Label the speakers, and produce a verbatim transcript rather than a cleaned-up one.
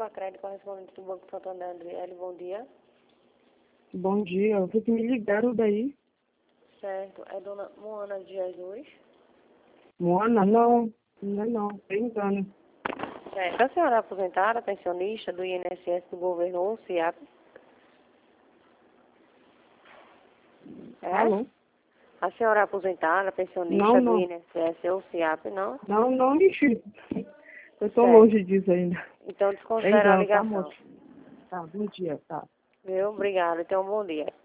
Speaker 1: Lacrede, correspondente do Banco Santander, Adriele, bom dia.
Speaker 2: Bom dia, eu vi que me ligaram daí.
Speaker 1: Certo, é dona Moana de Jesus.
Speaker 2: Moana, não, não é não, brincando.
Speaker 1: Certo, a senhora é aposentada, pensionista do I N S S do governo ou C I A P? É?
Speaker 2: Alô?
Speaker 1: A senhora é aposentada, pensionista
Speaker 2: Não,
Speaker 1: do
Speaker 2: não,
Speaker 1: I N S S ou C I A P, não?
Speaker 2: não, não, ixi, eu estou
Speaker 1: Certo.
Speaker 2: longe disso ainda.
Speaker 1: Então desconsidera a
Speaker 2: Brincando, tá,
Speaker 1: ligação.
Speaker 2: moço? Tá, bom dia, tá.
Speaker 1: Viu? Obrigada, tenha um bom dia.